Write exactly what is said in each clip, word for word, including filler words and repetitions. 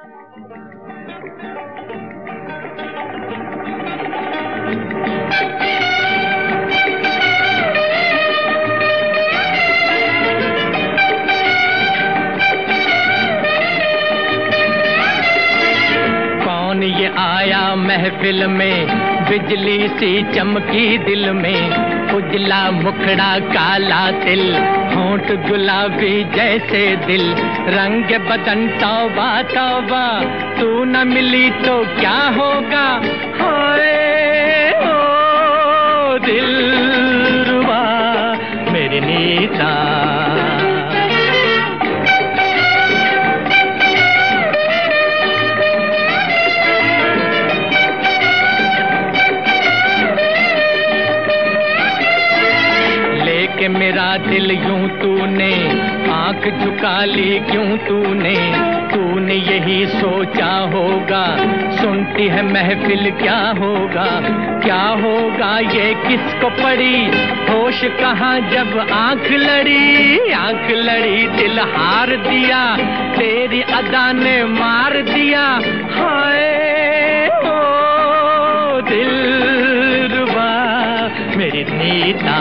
कौन ये आया महफिल में, बिजली सी चमकी दिल में, उजला मुखड़ा काला तिल, होंठ गुलाबी जैसे दिल, रंग बदन तौबा तौबा, तू न मिली तो क्या होगा, हाय ओ दिलरुबा मेरी नीता। मेरा दिल यूं तूने आंख झुका ली क्यों तूने, तूने यही सोचा होगा सुनती है महफिल क्या होगा, क्या होगा ये किसको पड़ी, होश कहाँ जब आंख लड़ी, आंख लड़ी दिल हार दिया, तेरी अदा ने मार दिया, हाय ओ दिलरुबा मेरी नीता।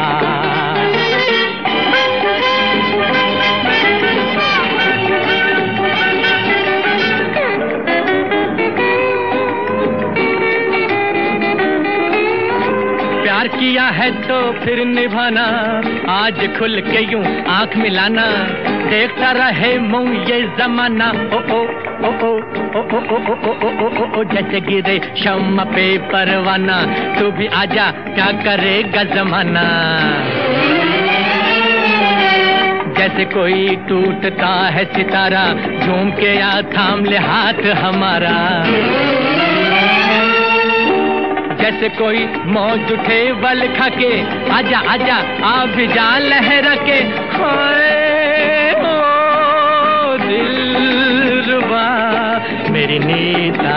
प्यार किया है तो फिर निभाना, आज खुल के यूं आंख मिलाना, देखता रहे मुंह ये जमाना, ओ ओ ओ ओ ओ ओ ओ ओ ओ ओ ओ जैसे गिरे शम्मा पे परवाना, तू भी आजा क्या करेगा जमाना, जैसे कोई टूटता है सितारा, झूम के या थाम ले हाथ हमारा, जैसे कोई मौज उठे वल खाके, आजा आजा आ भी जा लहरा के, हाय ओ दिलरुबा मेरी नीता।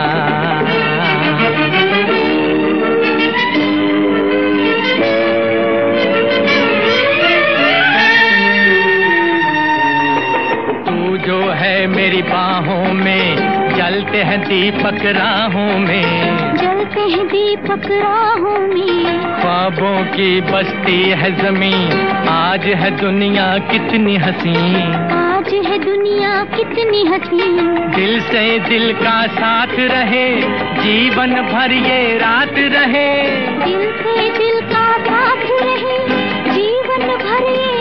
तू जो है मेरी बाहों में, जलते हैं दीपक राहों में, जलते हैं दीपक राहों में, ख्वाबों की बस्ती है ज़मीं, आज है दुनिया कितनी हसी, आज है दुनिया कितनी हसी, दिल से दिल का साथ रहे, जीवन भर ये रात रहे, दिल से दिल का साथ रहे, जीवन भर ये